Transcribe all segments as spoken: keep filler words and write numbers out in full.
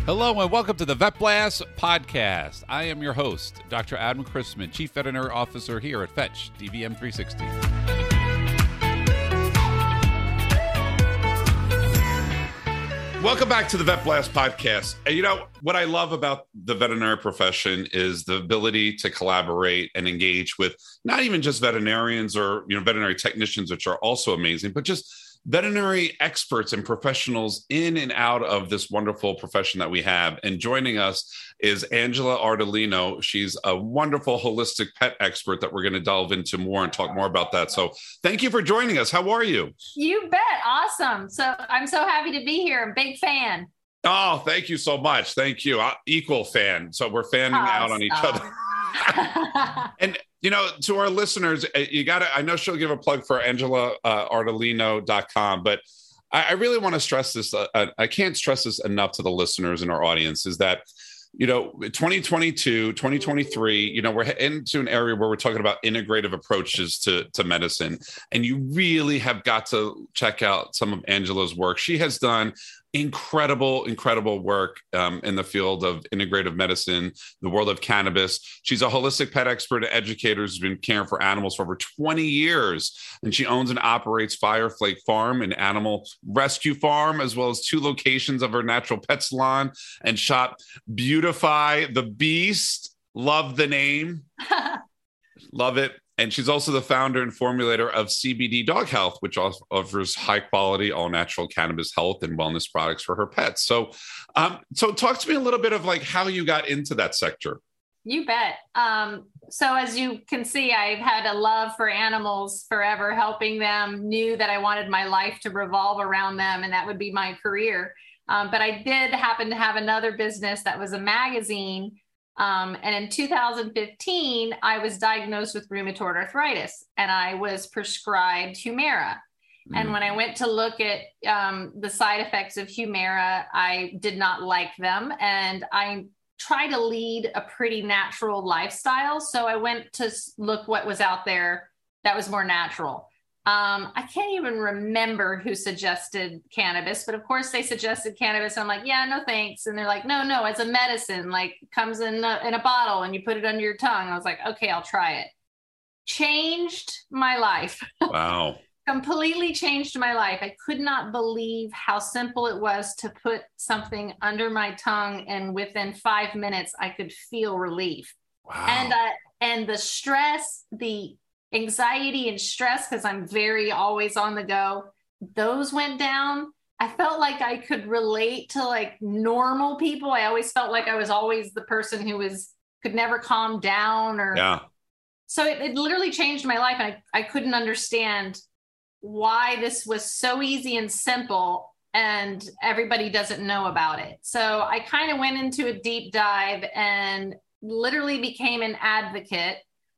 Hello and welcome to the Vet Blast podcast. I am your host, Doctor Adam Chrisman, Chief Veterinary Officer here at Fetch D V M three sixty. Welcome back to the Vet Blast podcast. You know, what I love about the veterinary profession is the ability to collaborate and engage with not even just veterinarians or, you know, veterinary technicians, which are also amazing, but just veterinary experts and professionals in and out of this wonderful profession that we have. And joining us is Angela Ardolino. She's a wonderful holistic pet expert that we're going to delve into more and talk more about that. So thank you for joining us. How are you? You bet. Awesome. So I'm so happy to be here. I'm a big fan. Oh, thank you so much. Thank you. Uh, equal fan. So we're fanning oh, out on each other. And, you know, to our listeners, you got to, I know she'll give a plug for Angela Ardolino dot com, but I, I really want to stress this. Uh, I can't stress this enough to the listeners and our audience is that, you know, twenty twenty-two, twenty twenty-three, you know, we're into an area where we're talking about integrative approaches to, to medicine. And you really have got to check out some of Angela's work. She has done incredible, incredible work um, in the field of integrative medicine, the world of cannabis. She's a holistic pet expert and educator who's been caring for animals for over twenty years. And she owns and operates Fireflake Farm, an animal rescue farm, as well as two locations of her natural pet salon and shop Beautify the Beast. Love the name. Love it. And she's also the founder and formulator of C B D Dog Health, which offers high quality, all natural cannabis health and wellness products for her pets. So, um, so talk to me a little bit of like how you got into that sector. You bet. Um, so as you can see, I've had a love for animals forever, helping them, knew that I wanted my life to revolve around them and that would be my career. Um, but I did happen to have another business that was a magazine. Um, and in two thousand fifteen, I was diagnosed with rheumatoid arthritis and I was prescribed Humira. Mm. And when I went to look at um, the side effects of Humira, I did not like them. And I tried to lead a pretty natural lifestyle. So I went to look what was out there that was more natural. Um, I can't even remember who suggested cannabis, but of course they suggested cannabis. I'm like, yeah, no, thanks. And they're like, no, no, as a medicine, like comes in a, in a bottle and you put it under your tongue. I was like, okay, I'll try it. Changed my life. Wow. Completely changed my life. I could not believe how simple it was to put something under my tongue. And within five minutes, I could feel relief. Wow. And, uh, and the stress, the anxiety and stress, because I'm very always on the go, those went down. I felt like I could relate to like normal people. I always felt like I was always the person who was could never calm down or yeah. So it, it literally changed my life. And I, I couldn't understand why this was so easy and simple and everybody doesn't know about it. So I kind of went into a deep dive and literally became an advocate.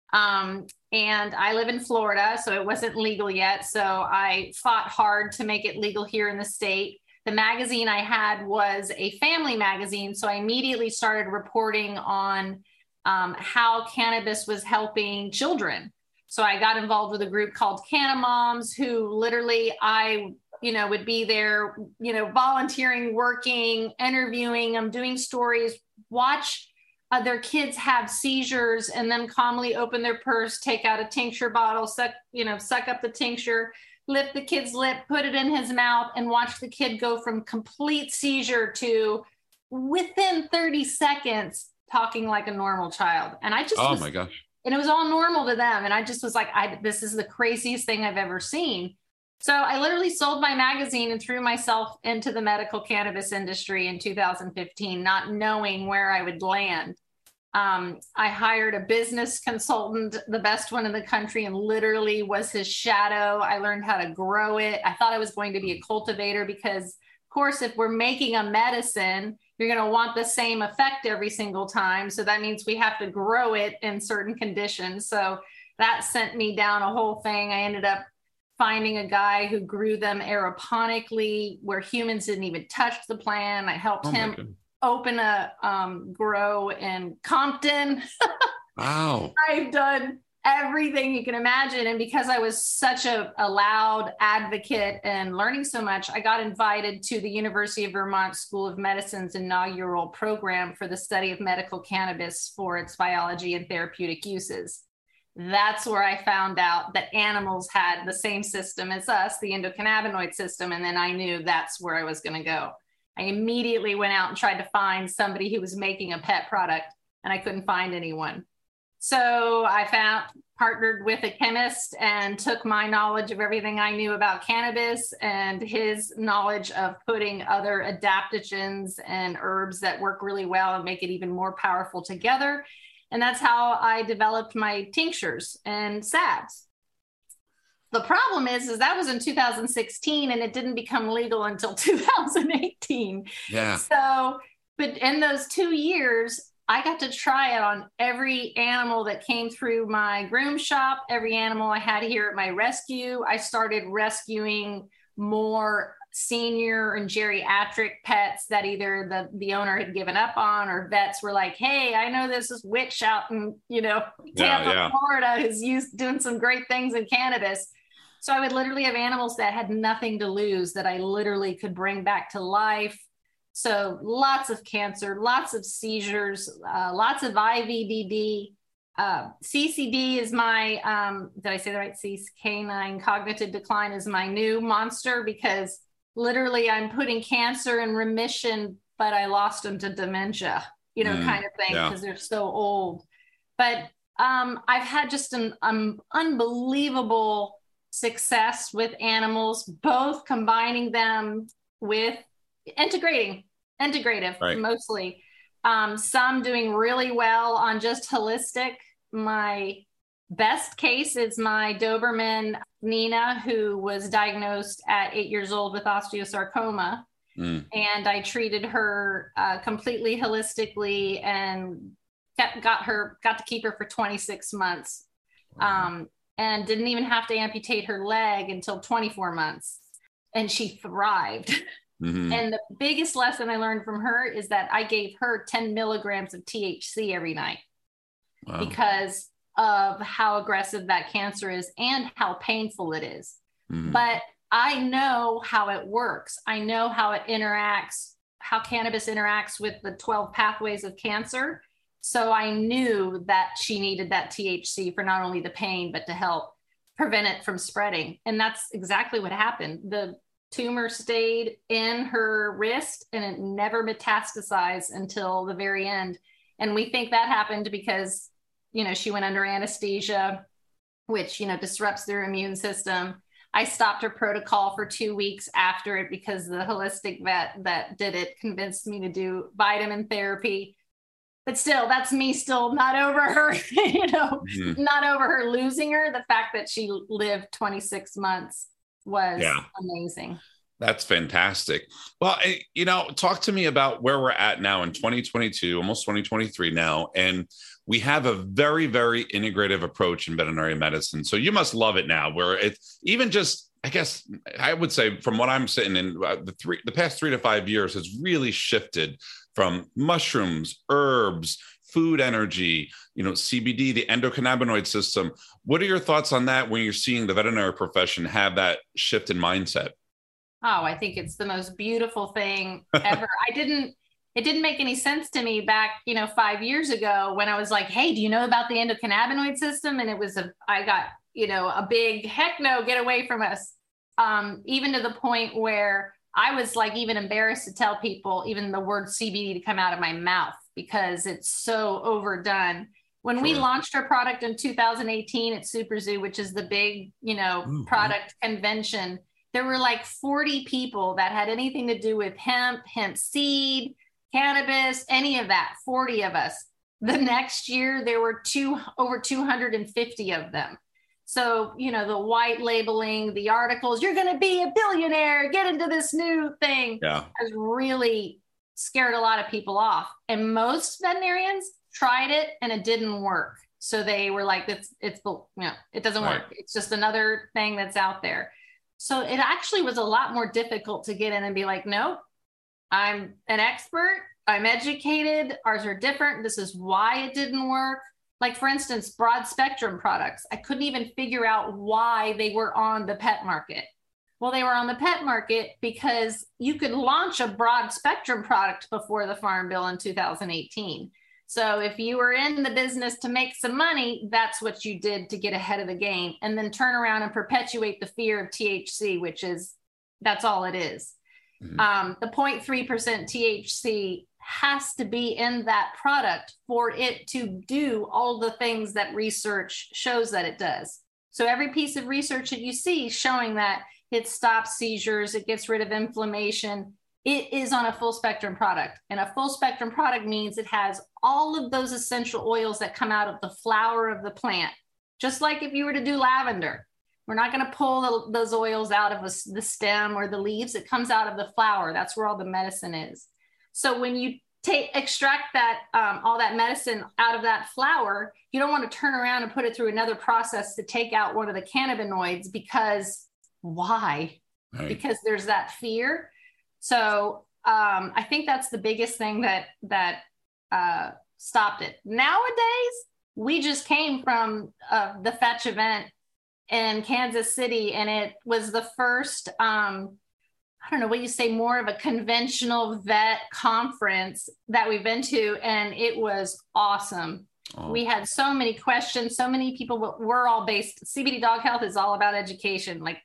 Um, and I live in Florida, so it wasn't legal yet. So I fought hard to make it legal here in the state. The magazine I had was a family magazine. So I immediately started reporting on um, how cannabis was helping children. So I got involved with a group called Canna Moms, who literally I, you know, would be there, you know, volunteering, working, interviewing them, doing stories, watch Uh, their kids have seizures and then calmly open their purse, take out a tincture bottle, suck, you know, suck up the tincture, lift the kid's lip, put it in his mouth and watch the kid go from complete seizure to within thirty seconds talking like a normal child. And I just, oh was, my gosh. And it was all normal to them. And I just was like, I, this is the craziest thing I've ever seen. So I literally sold my magazine and threw myself into the medical cannabis industry in two thousand fifteen, not knowing where I would land. Um, I hired a business consultant, the best one in the country, and literally was his shadow. I learned how to grow it. I thought I was going to be a cultivator because, of course, if we're making a medicine, you're going to want the same effect every single time. So that means we have to grow it in certain conditions. So that sent me down a whole thing. I ended up finding a guy who grew them aeroponically where humans didn't even touch the plant. I helped oh him open a um, grow in Compton. Wow. I've done everything you can imagine. And because I was such a, a loud advocate and learning so much, I got invited to the University of Vermont School of Medicine's inaugural program for the study of medical cannabis for its biology and therapeutic uses. That's where I found out that animals had the same system as us, the endocannabinoid system. And then I knew that's where I was going to go. I immediately went out and tried to find somebody who was making a pet product, and I couldn't find anyone. So I found, partnered with a chemist and took my knowledge of everything I knew about cannabis and his knowledge of putting other adaptogens and herbs that work really well and make it even more powerful together. And that's how I developed my tinctures and salves. The problem is, is that was in two thousand sixteen and it didn't become legal until two thousand eighteen. Yeah. So, but in those two years, I got to try it on every animal that came through my groom shop, every animal I had here at my rescue. I started rescuing more senior and geriatric pets that either the, the owner had given up on, or vets were like, hey, I know this is Witch out in, you know, Tampa, yeah, yeah. Florida, who's used doing some great things in cannabis. So I would literally have animals that had nothing to lose that I literally could bring back to life. So lots of cancer, lots of seizures, uh, lots of I V D D. Uh, C C D is my, um, did I say the right? C canine cognitive decline is my new monster, because literally I'm putting cancer in remission, but I lost them to dementia, you know, mm, kind of thing, because yeah. they're so old. But um, I've had just an um, unbelievable success with animals, both combining them with integrating, integrative, right. mostly. Um, some doing really well on just holistic. My best case is my Doberman Nina, who was diagnosed at eight years old with osteosarcoma. Mm. And I treated her uh, completely holistically and got, got her, got to keep her for twenty-six months. Wow. Um, and didn't even have to amputate her leg until twenty-four months. And she thrived. Mm-hmm. And the biggest lesson I learned from her is that I gave her ten milligrams of T H C every night. Wow. Because of how aggressive that cancer is and how painful it is. Mm-hmm. But I know how it works. I know how it interacts, how cannabis interacts with the twelve pathways of cancer. So I knew that she needed that T H C for not only the pain, but to help prevent it from spreading. And that's exactly what happened. The tumor stayed in her wrist and it never metastasized until the very end. And we think that happened because, you know, she went under anesthesia, which, you know, disrupts their immune system. I stopped her protocol for two weeks after it because the holistic vet that did it convinced me to do vitamin therapy. But still, that's me still not over her, you know, mm-hmm. not over her losing her. The fact that she lived twenty-six months was yeah. amazing. That's fantastic. Well, you know, talk to me about where we're at now in twenty twenty-two, almost twenty twenty-three now. And we have a very, very integrative approach in veterinary medicine. So you must love it now, where it's even just, I guess, I would say from what I'm sitting in uh, the three, the past three to five years has really shifted from mushrooms, herbs, food energy, you know, C B D, the endocannabinoid system. What are your thoughts on that when you're seeing the veterinary profession have that shift in mindset? Oh, I think it's the most beautiful thing ever. I didn't, it didn't make any sense to me back, you know, five years ago when I was like, hey, do you know about the endocannabinoid system? And it was a, I got, you know, a big heck no, get away from us. Um, even to the point where I was like even embarrassed to tell people even the word C B D to come out of my mouth because it's so overdone. When sure. we launched our product in two thousand eighteen at Super Zoo, which is the big, you know, Ooh, product wow. convention, there were like forty people that had anything to do with hemp, hemp seed, cannabis, any of that, forty of us. The next year, there were two over two hundred fifty of them. So, you know, the white labeling, the articles, you're going to be a billionaire, get into this new thing, yeah. has really scared a lot of people off. And most veterinarians tried it and it didn't work. So they were like, it's, it's, you know, it doesn't right. work. It's just another thing that's out there. So it actually was a lot more difficult to get in and be like, nope, I'm an expert. I'm educated. Ours are different. This is why it didn't work. Like, for instance, broad spectrum products. I couldn't even figure out why they were on the pet market. Well, they were on the pet market because you could launch a broad spectrum product before the Farm Bill in two thousand eighteen. So if you were in the business to make some money, that's what you did to get ahead of the game, and then turn around and perpetuate the fear of T H C, which is, that's all it is. Mm-hmm. Um, the zero point three percent T H C has to be in that product for it to do all the things that research shows that it does. So every piece of research that you see showing that it stops seizures, it gets rid of inflammation, it is on a full spectrum product. And a full spectrum product means it has all of those essential oils that come out of the flower of the plant. Just like if you were to do lavender, we're not going to pull the, those oils out of a, the stem or the leaves. It comes out of the flower. That's where all the medicine is. So when you take extract that um, all that medicine out of that flower, you don't want to turn around and put it through another process to take out one of the cannabinoids, because why? Right. Because there's that fear. So um, I think that's the biggest thing that that uh, stopped it. Nowadays, we just came from uh, the Fetch event in Kansas City, and it was the first, um, I don't know what you say, more of a conventional vet conference that we've been to, and it was awesome. Oh. We had so many questions, so many people. We're all based, C B D Dog Health is all about education. Like,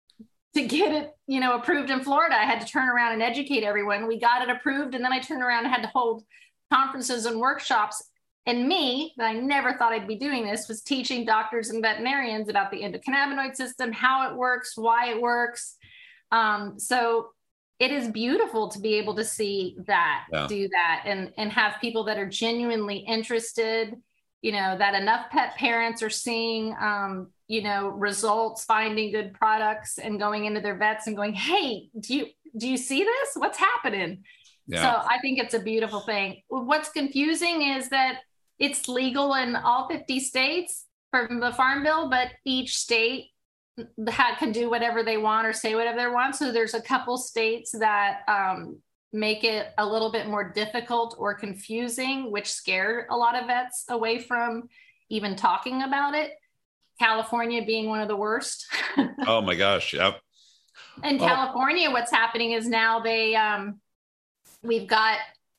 to get it, you know, approved in Florida, I had to turn around and educate everyone. We got it approved, and then I turned around and had to hold conferences and workshops. And me, that I never thought I'd be doing this, was teaching doctors and veterinarians about the endocannabinoid system, how it works, why it works. Um, so it is beautiful to be able to see that, yeah. do that, and, and have people that are genuinely interested, you know, that enough pet parents are seeing, um, you know, results, finding good products, and going into their vets and going, hey, do you, do you see this? What's happening? Yeah. So I think it's a beautiful thing. What's confusing is that it's legal in all fifty states from the Farm Bill, but each state can do whatever they want or say whatever they want. So there's a couple states that um, make it a little bit more difficult or confusing, which scared a lot of vets away from even talking about it. California being one of the worst. Oh my gosh. Yep. In oh. California, what's happening is now they, um, we've got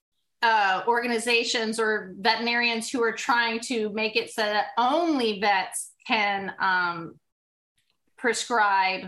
uh, organizations or veterinarians who are trying to make it so that only vets can um, prescribe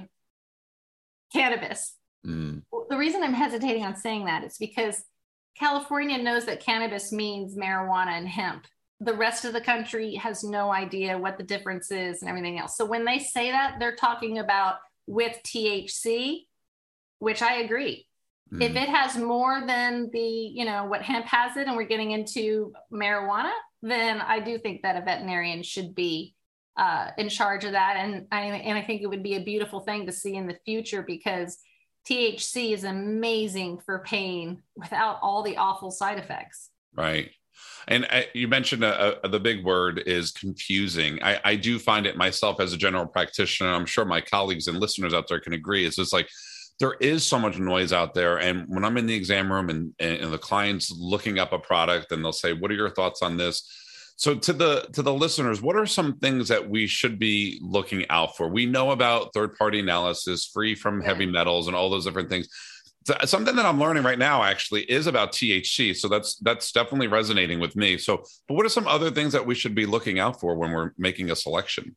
cannabis. Mm. The reason I'm hesitating on saying that is because California knows that cannabis means marijuana and hemp. The rest of the country has no idea what the difference is and everything else. So when they say that, they're talking about with T H C, which I agree. Mm. If it has more than the, you know, what hemp has it, and we're getting into marijuana, then I do think that a veterinarian should be uh, in charge of that. And I, and I think it would be a beautiful thing to see in the future, because T H C is amazing for pain without all the awful side effects. Right. And I, you mentioned a, a, the big word is confusing. I, I do find it myself as a general practitioner. I'm sure my colleagues and listeners out there can agree. It's just like, there is so much noise out there. And when I'm in the exam room and, and the client's looking up a product, and they'll say, what are your thoughts on this? So to the to the listeners, what are some things that we should be looking out for? We know about third-party analysis, free from yeah. heavy metals and all those different things. Something that I'm learning right now actually is about T H C. So that's that's definitely resonating with me. So, but what are some other things that we should be looking out for when we're making a selection?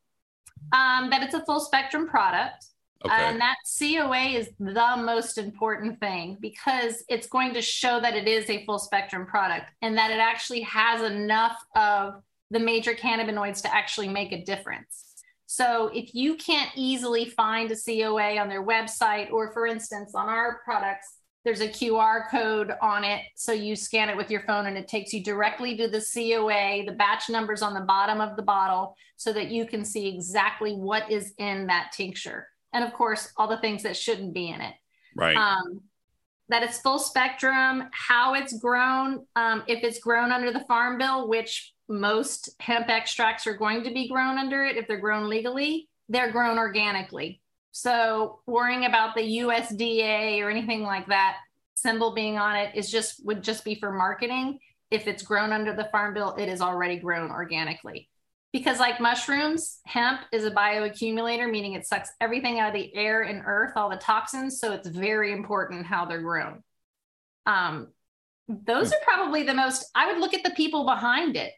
Um, that it's a full spectrum product. Okay. And that C O A is the most important thing, because it's going to show that it is a full spectrum product and that it actually has enough of the major cannabinoids to actually make a difference. So if you can't easily find a C O A on their website, or for instance, on our products, there's a Q R code on it. So you scan it with your phone and it takes you directly to the C O A, the batch numbers on the bottom of the bottle, so that you can see exactly what is in that tincture. And of course, all the things that shouldn't be in it. Right. Um, that it's full spectrum, how it's grown, um, if it's grown under the Farm Bill, which most hemp extracts are going to be grown under it. If they're grown legally, they're grown organically. So worrying about the U S D A or anything like that symbol being on it is just would just be for marketing. if it's grown under the Farm Bill, it is already grown organically. Because like mushrooms, hemp is a bioaccumulator, meaning it sucks everything out of the air and earth, all the toxins. So it's very important how they're grown. Um, those are probably the most, I would look at the people behind it.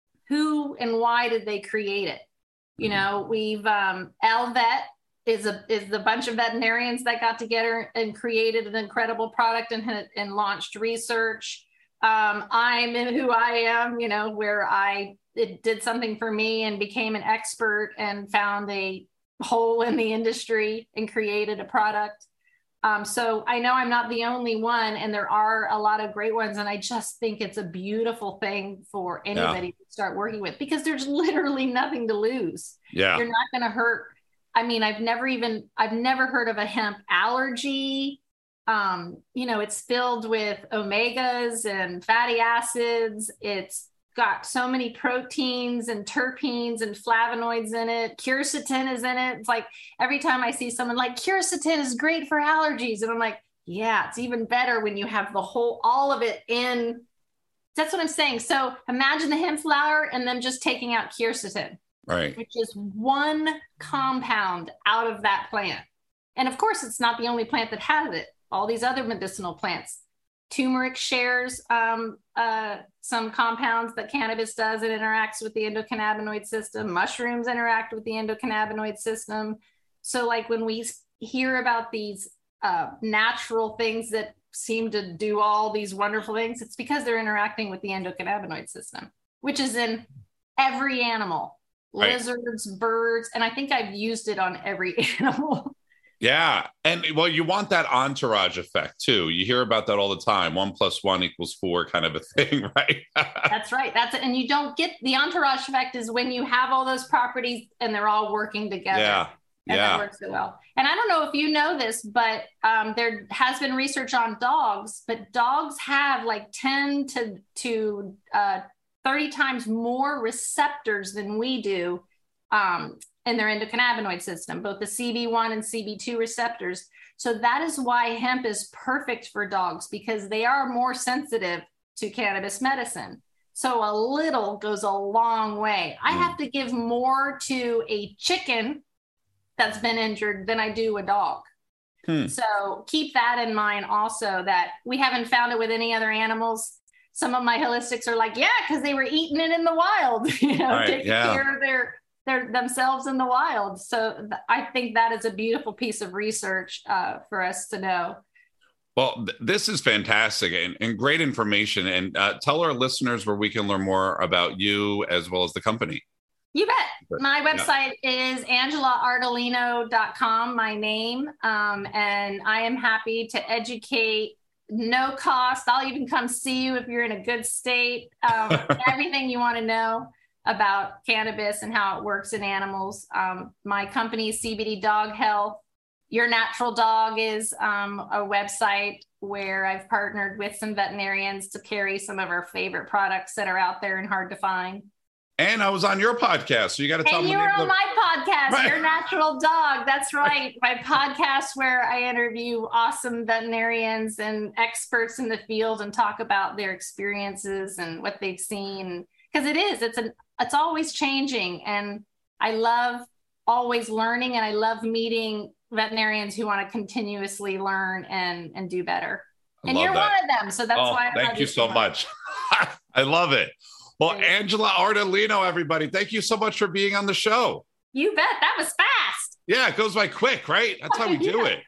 Who and why did they create it? You know, we've, um, Elvet is a, is the bunch of veterinarians that got together and created an incredible product and, and launched research. Um, I'm who I am, you know, where I, it did something for me and became an expert and found a hole in the industry and created a product. Um, so I know I'm not the only one, and there are a lot of great ones. And I just think it's a beautiful thing for anybody yeah. to start working with, because there's literally nothing to lose. Yeah. You're not going to hurt. I mean, I've never even, I've never heard of a hemp allergy. Um, you know, it's filled with omegas and fatty acids. It's got so many proteins and terpenes and flavonoids in it. Quercetin is in it. It's like every time I see someone like quercetin is great for allergies. And I'm like, yeah, it's even better when you have the whole, all of it in. That's what I'm saying. So imagine the hemp flower and them just taking out quercetin, right? Which is one compound out of that plant. And of course, it's not the only plant that has it. All these other medicinal plants. Turmeric shares um, uh, some compounds that cannabis does. It interacts with the endocannabinoid system. Mushrooms interact with the endocannabinoid system. So like when we hear about these uh, natural things that seem to do all these wonderful things, it's because they're interacting with the endocannabinoid system, which is in every animal, right. Lizards, birds, and I think I've used it on every animal. Yeah. And well, you want that entourage effect too. You hear about that all the time. One plus one equals four kind of a thing, right? That's right. That's it. And you don't get the entourage effect is when you have all those properties and they're all working together. Yeah. And yeah. that works so well. And I don't know if you know this, but um, there has been research on dogs, but dogs have like ten to, to uh, thirty times more receptors than we do. Um, in their endocannabinoid system, both the C B one and C B two receptors. So that is why hemp is perfect for dogs, because they are more sensitive to cannabis medicine. So a little goes a long way. I have to give more to a chicken that's been injured than I do a dog. Hmm. So keep that in mind also, that we haven't found it with any other animals. Some of my holistics are like, yeah, because they were eating it in the wild, you know, right, taking yeah. care of their They're themselves in the wild. So th- I think that is a beautiful piece of research uh, for us to know. Well, th- this is fantastic and, and great information. And uh, tell our listeners where we can learn more about you as well as the company. You bet. My website yeah. is angela ardolino dot com, my name. Um, and I am happy to educate, no cost. I'll even come see you if you're in a good state. Um, everything you want to know about cannabis and how it works in animals. Um, my company is C B D Dog Health. Your Natural Dog is um, a website where I've partnered with some veterinarians to carry some of our favorite products that are out there and hard to find. And I was on your podcast, so you got to tell and me. And you were on the... my podcast, right. Your Natural Dog. That's right. My podcast where I interview awesome veterinarians and experts in the field and talk about their experiences and what they've seen. Because it is, it's an it's always changing. And I love always learning, and I love meeting veterinarians who want to continuously learn and, and do better. I and you're that. one of them. So that's oh, why I thank love you so much. much. I love it. Well, Thanks. Angela Ardolino, everybody, thank you so much for being on the show. You bet. That was fast. Yeah, it goes by quick, right? That's how we do it.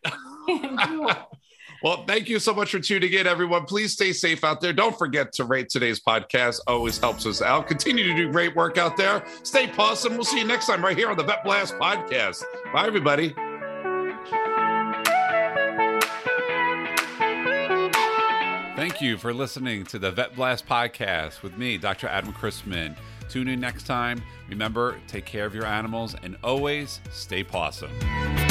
Well, thank you so much for tuning in, everyone. Please stay safe out there. Don't forget to rate today's podcast. Always helps us out. Continue to do great work out there. Stay awesome. We'll see you next time right here on the Vet Blast Podcast. Bye, everybody. Thank you for listening to the Vet Blast Podcast with me, Doctor Adam Chrisman. Tune in next time. Remember, take care of your animals and always stay pawsome.